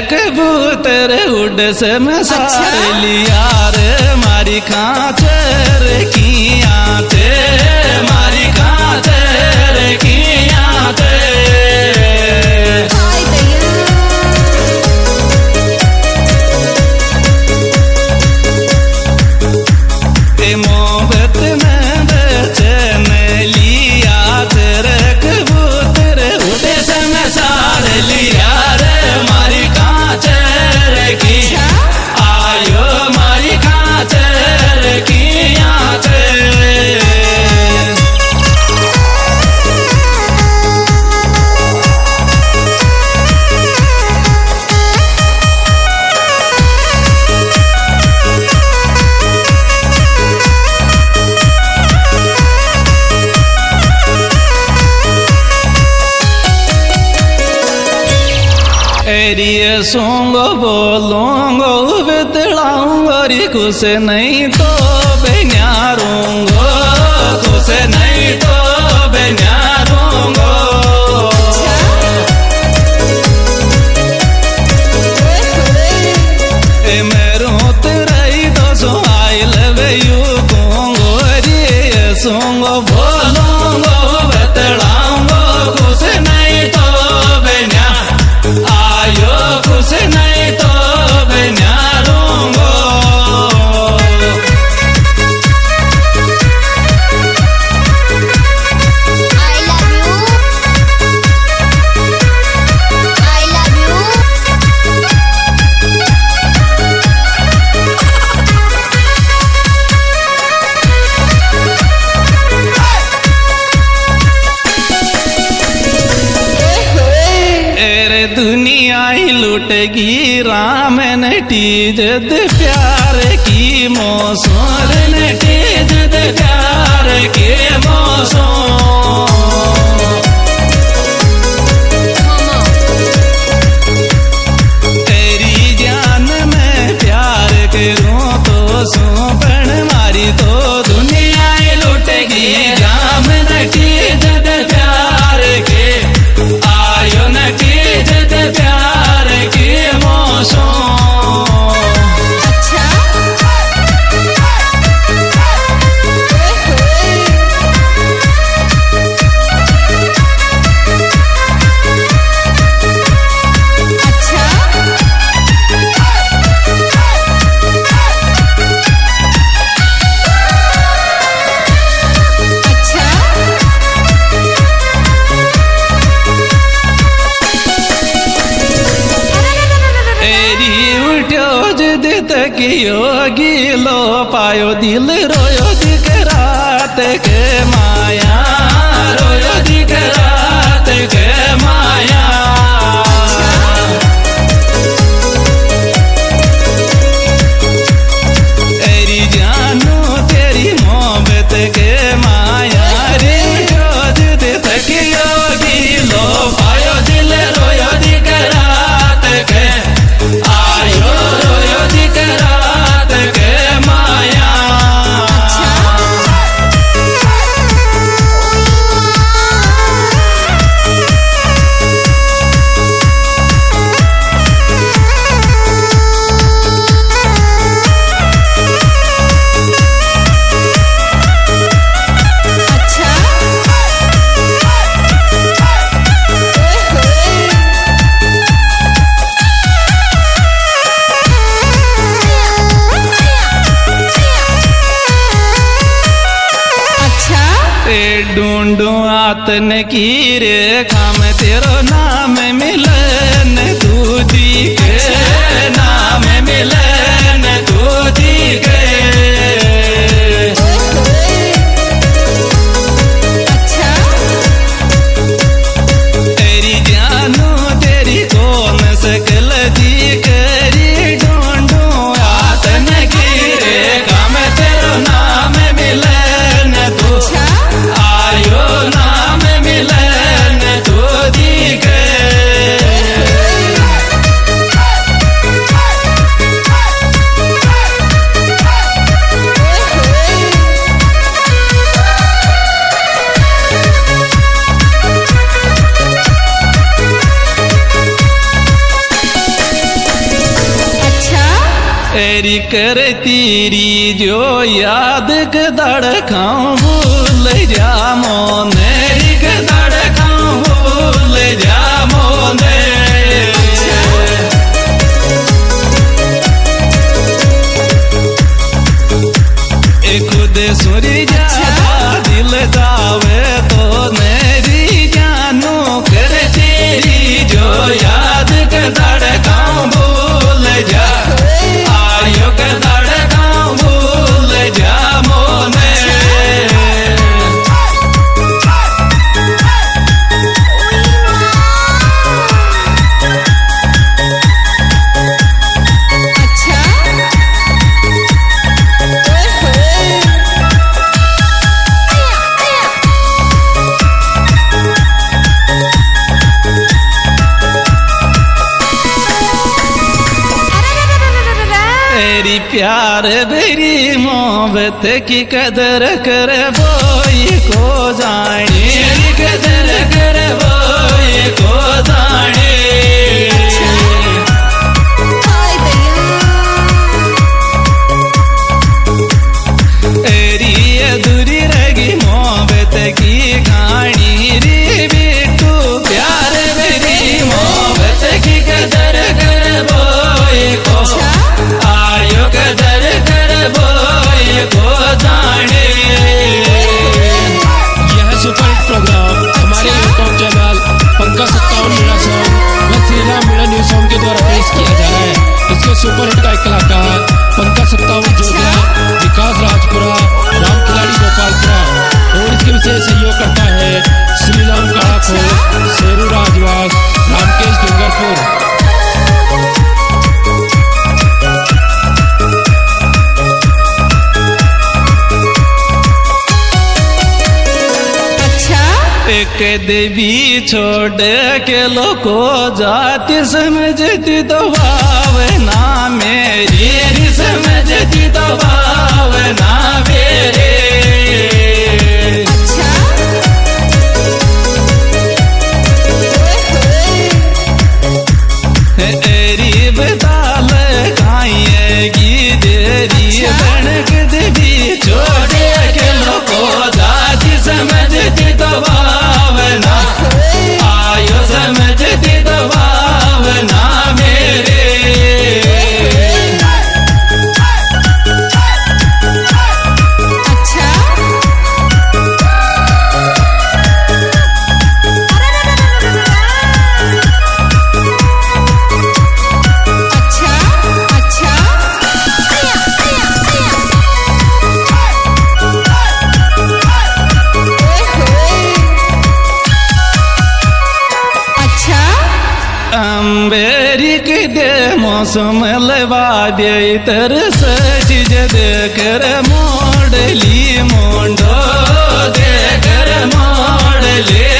कबूतर उड़ से मैं सार लिया रे मारी खाचर की आते मारी खाचर की आते मोहब्बत में बेचैन लिया तेरे कबूतर उड़े से मैं सार लिया रे मारी खाचर की आयो मारी खाचर की आते एरिए सोंगो बोलूंगो बितलाऊंगो री कुछ नहीं तो बेन्यारूंगो कुछ नहीं तो बेन्यारूंगो मेरो तेरे तो सो आई लव यू कोंगो री सोंगो बोलूंगो बितलाऊंगो कुछ नहीं तो बेन्या आयो कुछ नहीं तो बेन्यारूंगो दुनिया ही लुटेगी राम नटी जद प्यार की मौसम नटी जद प्यार के मौसम तेरी जान में प्यार करूं तो सोपन मारी तो दुनिया ही लुटेगी राम नटी जद प्यार के आयो नटी जद प्यार के मौसम योगी लो पायो दिल रोयो दिख रात के माया रोयो दिख रात के माया तेरी जानू तेरी मोहब्बत के माया रे रोज दिख योगी लो पायो दिल रोयो दिख रात के आयो रोयो दिख रात के माया ढूंढू आतन की रेखा में तेरो नाम मिलन दूधी के नाम मिलन दूधी के तेरी जानू तेरी कौन सकल जी करी ढूंढू आतन की रेखा में तेरो नाम मिलन दूधी आयो नाम मिलन दूधी के एरी कर तीरी जो याद के धड़काऊं भूल जा मोने एरी के धड़काऊं भूल जा मोने खुद सुरी जा दिल जावे तो मेरी जानू कर तेरी जो याद के धड़काऊं भूल जा आयो के धड़काऊं भूल जा मोने तेरी प्यार बेरी मोहब्बत की कदर कर बोई को जाने कदर कर बोई को जाने तेरी अधूरी रगी मोहब्बत की कहानी रे बेटू प्यार बेरी मोहब्बत की कदर कर बोई को आयो कदर कर बोए को जाने। यह सुपरहिट प्रोग्राम हमारे YouTube channel Pankaj 57 Meena song व श्री राम मीणा न्यू सॉन्ग के द्वारा पेश किया जा रहा है। इसके सुपरहिट गायक कलाकार पंकज 57 जोगिया, विकास राजपुरा, राम खिलाड़ी गोपालपुरा और इसके विशेष सहयोग करता है श्री राम काड़ाखोर, शेरू राजवास, रामकेश डूंगरपुर। एक देवी छोड़ के लोको जाति समझती तो भावना मेरी समझती तो भावना मेरे एरी बताल खाएगी देरी बनक देवी छोड़ के लोको जाति समझती तो भावना आयो समझती तो भावना मेरे अम्बेरिक दे मौसम लवा दे तर सच दे कर मोड़ली मोंडो दे कर मोड़ली